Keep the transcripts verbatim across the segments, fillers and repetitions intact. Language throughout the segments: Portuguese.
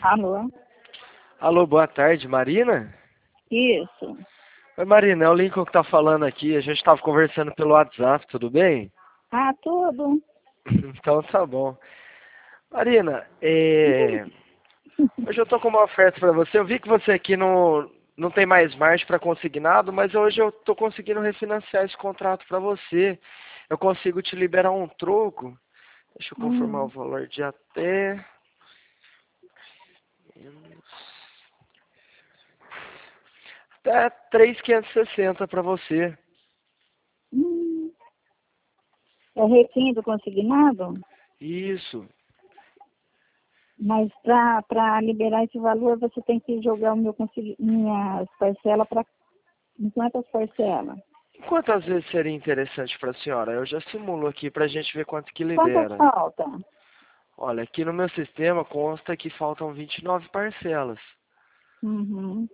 Alô? Alô, boa tarde, Marina? Isso. Oi, Marina, é o Lincoln que tá falando aqui. A gente tava conversando pelo WhatsApp, tudo bem? Ah, tudo. Então tá bom. Marina, é... hoje eu tô com uma oferta pra você. Eu vi que você aqui não, não tem mais margem para consignado, mas hoje eu tô conseguindo refinanciar esse contrato pra você. Eu consigo te liberar um troco. Deixa eu confirmar o Hum, valor de até... Até três mil quinhentos e sessenta pra você. hum. É requinte consignado, Isso. mas para liberar esse valor você tem que jogar o meu consegui minhas parcelas para em quantas parcelas? Quantas vezes seria interessante para a senhora? Eu já simulo aqui para a gente ver quanto que Quantas libera. falta? Olha, aqui no meu sistema consta que faltam vinte e nove parcelas. Uhum.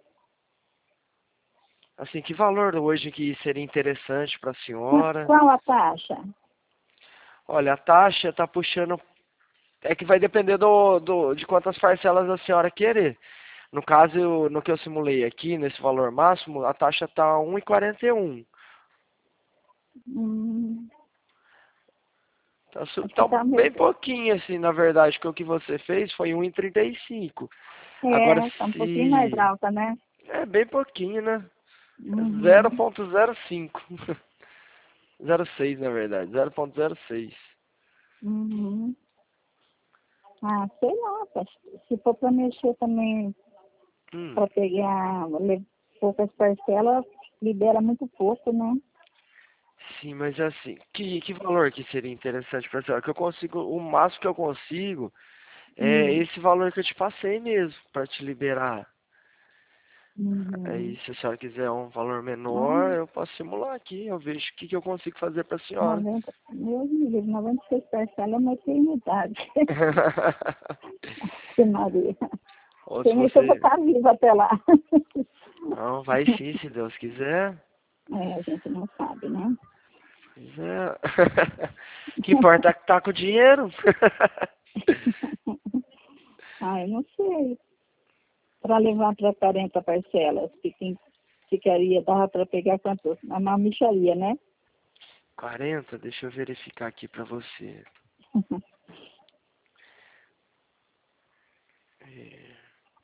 Assim, que valor hoje que seria interessante para a Qua- senhora? Qual a taxa? Olha, a taxa está puxando... É que vai depender do, do, de quantas parcelas a senhora querer. No caso, no que eu simulei aqui, nesse valor máximo, a taxa está um e quarenta e um. Hum, Tá, su- aqui tá tá bem meio... pouquinho, assim, na verdade, que o que você fez foi um e trinta e cinco. Agora, É, tá um pouquinho mais se... alta, né? É bem pouquinho, né? zero Uhum. ponto zero cinco. zero ponto seis, na verdade. zero ponto zero seis. Uhum. Ah, sei lá, tá. Se for para mexer também Hum. para pegar le- poucas parcelas, libera muito pouco, né? Sim, mas assim, que, que valor que seria interessante para a senhora? Que eu consigo, o máximo que eu consigo é Hum. esse valor que eu te passei mesmo, para te liberar. Aí, Uhum. se a senhora quiser um valor Ah, menor, eu posso simular aqui. Eu vejo o que, que eu consigo fazer para a senhora. noventa, meu Deus, noventa e seis parcelas é uma eternidade. Que Maria. Ou se Tem nem se eu vou você... estar viva até lá. Não, vai sim, se Deus quiser. É, a gente não sabe, né? Pois é. Que importa é que tá com dinheiro. Ah, eu não sei. Para levar para quarenta parcelas, que tem, ficaria, dava para pegar quanto? Na micharia, né? quarenta, deixa eu verificar aqui pra você. É,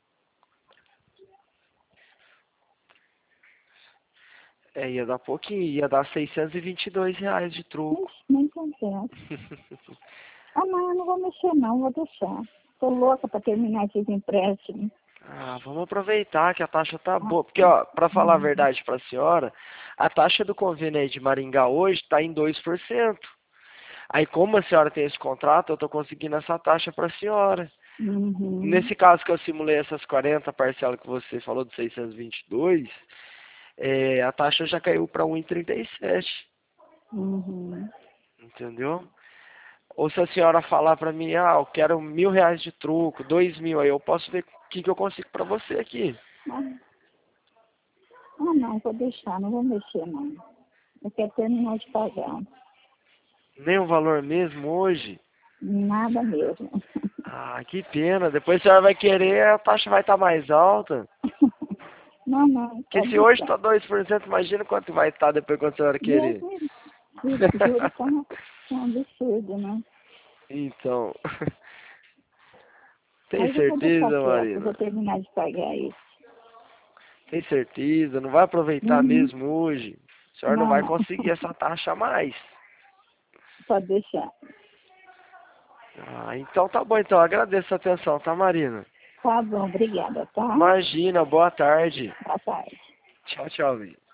é, ia dar pouquinho, ia dar seiscentos e vinte e dois reais de troco. Ixi, nem compensa. Ah, não, eu não vou mexer não, vou deixar. Tô louca para terminar esses empréstimos. Ah, vamos aproveitar que a taxa tá Ah, boa. Porque, ó, pra falar a hum, verdade pra senhora, a taxa do convênio aí de Maringá hoje tá em dois por cento. Aí, como a senhora tem esse contrato, eu tô conseguindo essa taxa pra senhora. uhum, Nesse caso que eu simulei essas quarenta parcelas que você falou de seiscentos e vinte e dois, é, a taxa já caiu para um e trinta e sete, uhum. entendeu? Ou se a senhora falar para mim, ah, eu quero mil reais de truco, dois mil, aí eu posso ver o que, que eu consigo para você aqui. Ah, ah, não, vou deixar, não vou mexer não. Eu quero terminar de pagar. Nem o valor mesmo hoje. Nada mesmo. Ah, que pena. Depois a senhora vai querer, a taxa vai estar mais alta. Não, não, Porque pode se hoje deixar. está dois por cento, imagina quanto vai estar depois quando a senhora Deus querer. me livre, juro, tá um um absurdo, né? Então, tem Mas eu vou deixar certeza, quieto, eu vou Marina? terminar de pagar isso. Tem certeza? Não vai aproveitar Uhum. mesmo hoje? A senhora não Não, vai não, conseguir essa taxa a mais. pode deixar. Ah, então tá bom, então. Agradeço a atenção, tá, Marina? Tá bom, obrigada, tá? Imagina, boa tarde. Boa tarde. Tchau, tchau, Vi.